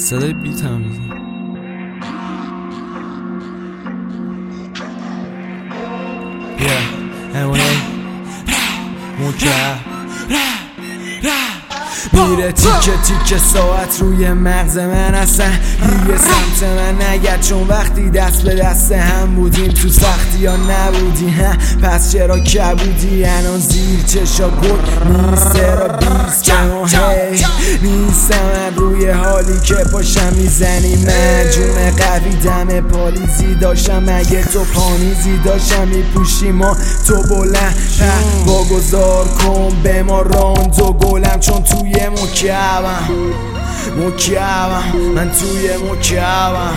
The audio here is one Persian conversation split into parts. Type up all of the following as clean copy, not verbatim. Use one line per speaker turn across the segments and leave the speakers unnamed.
صدای بیت هم میزن. همونه میره تیکه تیکه ساعت روی مغز من هستن یه سمت من نگرد، چون وقتی دست به دست هم بودیم تو سختی یا نبودی پس چرا کبودی الان زیر چشا گل نیسته را بیست هی نیستم من روی حالی که پاشم میزنی من جون قوی دم پالیزی داشتم مگه تو پانیزی داشتم میپوشی ما تو بلند واگذار کن به ما راند و گلم چون توی مکعبم من توی مکعبم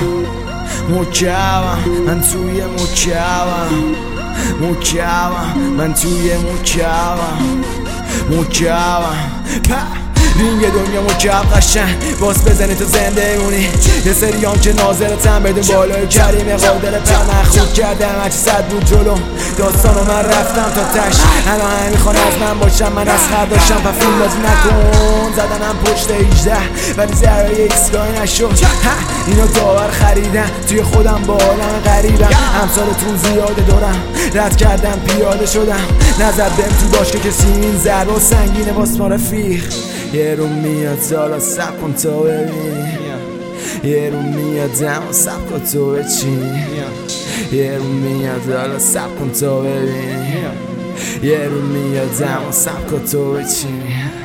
من توی مکعبم من توی مکعبم رینگ دنیا مکعب قشنگ باز بزنی تو زنده مونی یه سریام که ناظرتم بدون بالای کریم قادر پر مخلوق کردم هرچی صد بود جلو داستانو من رفتم تا تش الان همه میخوان از من باشم من از خر داشتم پفیل بازی نکن زدنم پشت 18 ولی زرای ایستگاهی نشد اینو داور خریدم توی خودم با عالم غریبم امثالتون زیاده دارم رد کردم پیاده شدم نزد بهم تو باشکه کسی این ضربه و سنگینه واس ما رفیق یه رو میاد حالا سب کن تا ببین یه رو میاد اما سب کن تو بچین یه رو میاد حالا سب کن تا ببین یه رو میاد اما سب کن تو بچین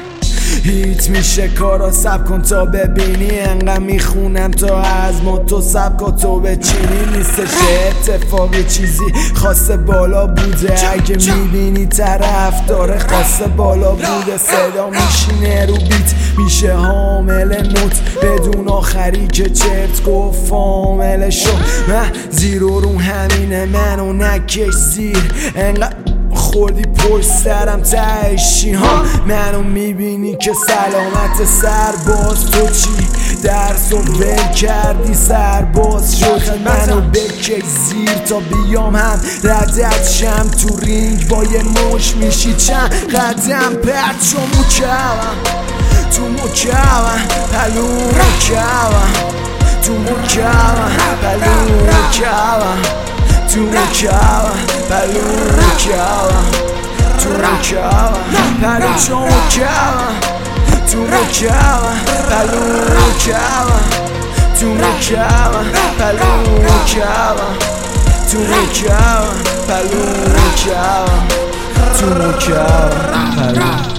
هیت میشه کارا سب کن تا ببینی انقدر میخونم تا از ما تو سب کن تو بچینی نیستش اتفاقی چیزی خاصه بالا بوده اگه میبینی طرف داره خاصه بالا بوده صدا میشینه رو بیت میشه حامل نوت بدون آخری که چرت گفت فامل شو من زیرو رو همینه منو نکش زیر انقدر خوردی پشت سرم تایشی ها منو میبینی که سلامت سرباز تو چی درس و ول کردی سرباز شد منو بکش زیر تا بیام هم ردت شم تو رینگ با یه مش میشی چند قدم پرد شو مکعبم تو مکعبم پلو مکعبم تو مکعبم پلو مکعبم تو مکعبم پلو مکعبم تو مکعبم پلو چو مکعبم تو مکعبم پلو مکعبم تو مکعبم پلو مکعبم تو مکعبم پلو مکعبم تو مکعبم پلو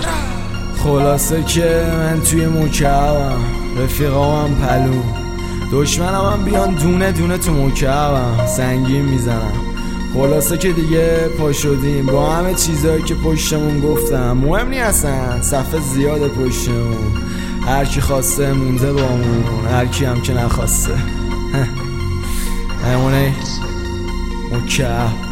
خلاصه که من توی مکعبم رفیقامم پلو دشمنم هم بیان دونه دونه تو مکعبم سنگین میزنم خلاصه که دیگه پا شدیم با همه چیزایی که پشتمون گفتم مهم نی اصلا صفحه زیاده پشتمون هرکی خواسته مونده با همون هرکی هم که نخواسته همونه مکعب